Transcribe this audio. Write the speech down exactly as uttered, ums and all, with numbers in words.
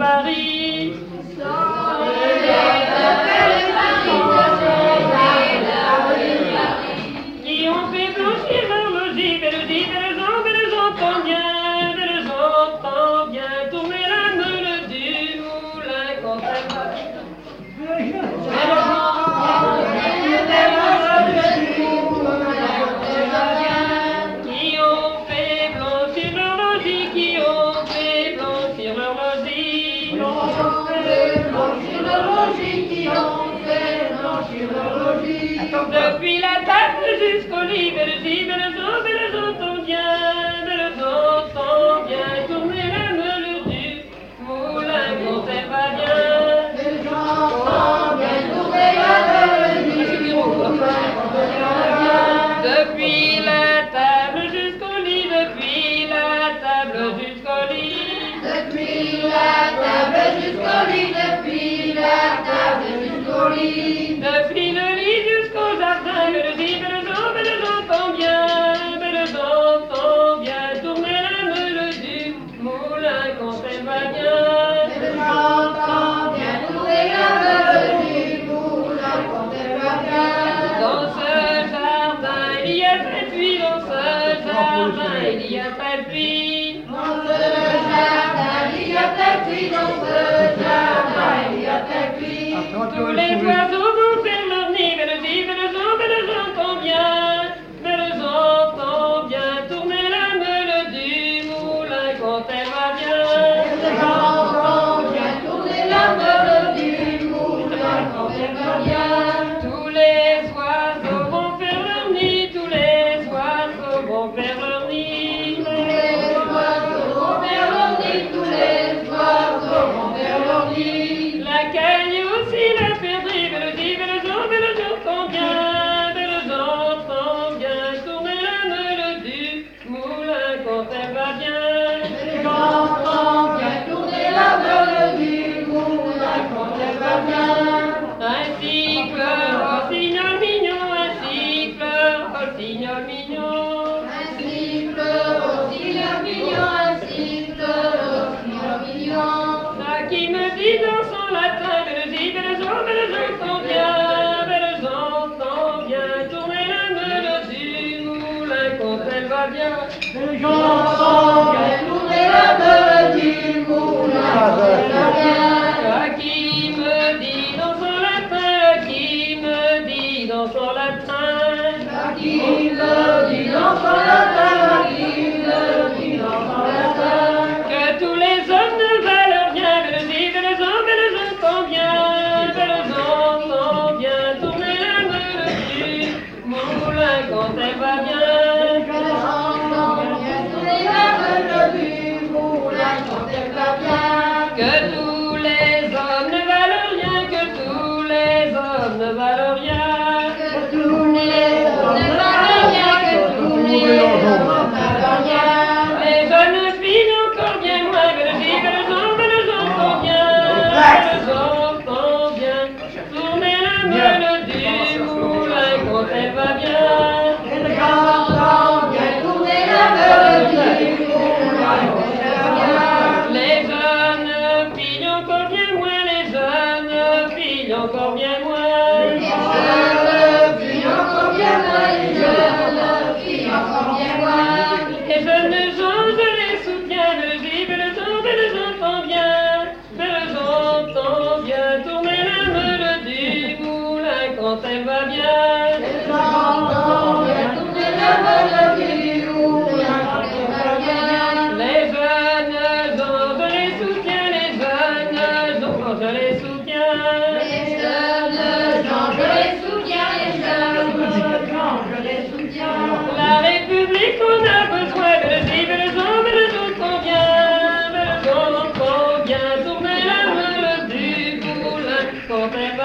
Paris. Qui ont fait blanchir leur logis, belles logis, belles gens, belles gens, tant bien, belles gens, tant bien, tourner la meule du moulin quand elle va. Qui ont fait blanchir leur logis, qui ont fait blanchir leur logis, Qui ont fait blanchir leur logis, qui ont fait blanchir leur logis. depuis la table jusqu'au lit, belle logis, belles gens, belles gens, tant bien, belles gens, tant bien, tourner la meule du moulin quand elle va bien. Les gens sont bien tournés la meule du moulin quand elle va bien. Depuis la table jusqu'au lit, depuis la table jusqu'au lit. Depuis la table jusqu'au lit, depuis la table jusqu'au lit. Depuis le lit jusqu'au jardin, belle logis, belles gens, belles gens, tant bien, belles gens, tant bien, tourner la meule du moulin quand elle va bien. Les gens sont bien tournés la meule du moulin quand elle va bien. Dans ce jardin, il y a très puits, dans ce jardin, il y a très puits. Dans ce jardin, il y a tapis, dans ce jardin, il y a tapis. Tous les oiseaux vont faire leur nid, belle logis, belles gens, belles gens, tant bien, belles gens, tant bien, tourner la meule du moulin quand elle va bien. Les gens sont bien tournés la meule du moulin quand elle va bien. Tous les oiseaux vont faire leur nid, tous les oiseaux vont faire leur nid. Tous les oiseaux vont faire leur nid, tous les oiseaux vont faire leur nid. La caille aussi, la perdrix, belle logis, belles gens, belles gens, tant bien, belles gens, tant bien, tourner la meule du moulin quand elle va bien. Les gens sont bien tournés la meule du moulin quand elle va bien. Ainsi pleure au signal mignon, ainsi pleure au signal mignon. Ainsi pleure aussi le mignon, ainsi pleure aussi le mignon. Ça qui me dit dans son latin, belle logis, belles gens, belles gens, tant bien, belles gens, tant bien, tourner la meule du moulin quand elle va bien. Les gens sont bien tournés la meule du moulin quand elle va bien. Ça qui me dit dans son latin, qui me dit dans son latin. Qui me dit dans son latin, qui me dit dans son latin. Que tous les hommes ne valent rien, belle logis, belles gens, belles gens, tant bien, belles gens, tant bien, tourner la meule du moulin quand elle va bien. Les gens sont bien tournés la meule du moulin quand elle va bien. Que tous les hommes ne valent rien, que tous les hommes ne valent rien. Que tous les hommes ne valent rien, que tous les hommes ne valent rien. Les jeunes filles encore bien moins, belle logis, belles gens, belles gens, tant bien, belles gens, tant bien, tourner la meule du moulin quand elle va bien. Les gens sont bien tournés la meule du moulin quand elle va bien. Les jeunes filles encore bien moins, les jeunes filles encore bien moins. Les jeunes filles encore bien moins, les jeunes filles encore bien moins. Les jeunes gens, je les soutiens, belle logis, belles gens, belles gens, tant bien, belles gens, tant bien, tourner la meule du moulin quand elle va bien. Les gens sont bien tournés la meule du moulin quand elle va bien. Les jeunes gens, je les soutiens, les jeunes gens, je les soutiens. Les jeunes gens, je les soutiens, les jeunes gens, je les soutiens. La République on a besoin, belle logis, belles gens, belles gens, tant bien, belles gens, tant bien, tourner la meule du moulin quand elle va